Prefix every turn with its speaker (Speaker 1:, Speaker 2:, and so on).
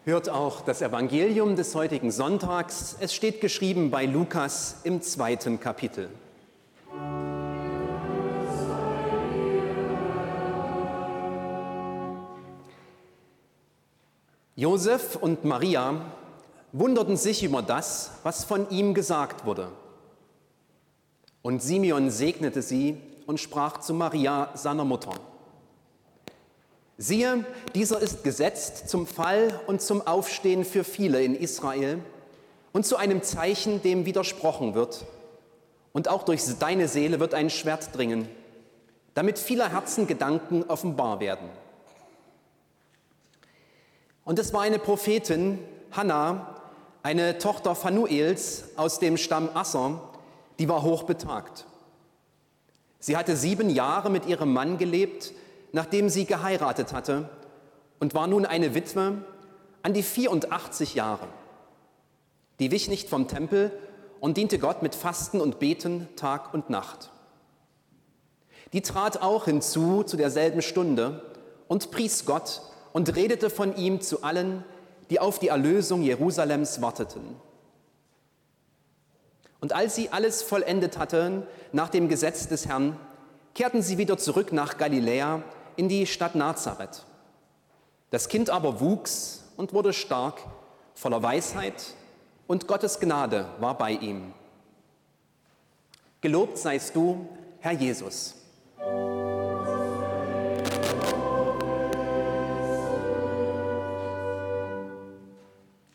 Speaker 1: Hört auch das Evangelium des heutigen Sonntags. Es steht geschrieben bei Lukas im 2. Kapitel. Josef und Maria wunderten sich über das, was von ihm gesagt wurde. Und Simeon segnete sie und sprach zu Maria, seiner Mutter: Siehe, dieser ist gesetzt zum Fall und zum Aufstehen für viele in Israel und zu einem Zeichen, dem widersprochen wird. Und auch durch deine Seele wird ein Schwert dringen, damit vieler Herzen Gedanken offenbar werden. Und es war eine Prophetin, Hannah, eine Tochter Phanuels aus dem Stamm Asser, die war hochbetagt. Sie hatte 7 Jahre mit ihrem Mann gelebt, nachdem sie geheiratet hatte, und war nun eine Witwe an die 84 Jahre. Die wich nicht vom Tempel und diente Gott mit Fasten und Beten Tag und Nacht. Die trat auch hinzu zu derselben Stunde und pries Gott und redete von ihm zu allen, die auf die Erlösung Jerusalems warteten. Und als sie alles vollendet hatten nach dem Gesetz des Herrn, kehrten sie wieder zurück nach Galiläa in die Stadt Nazareth. Das Kind aber wuchs und wurde stark, voller Weisheit, und Gottes Gnade war bei ihm. Gelobt seist du, Herr Jesus.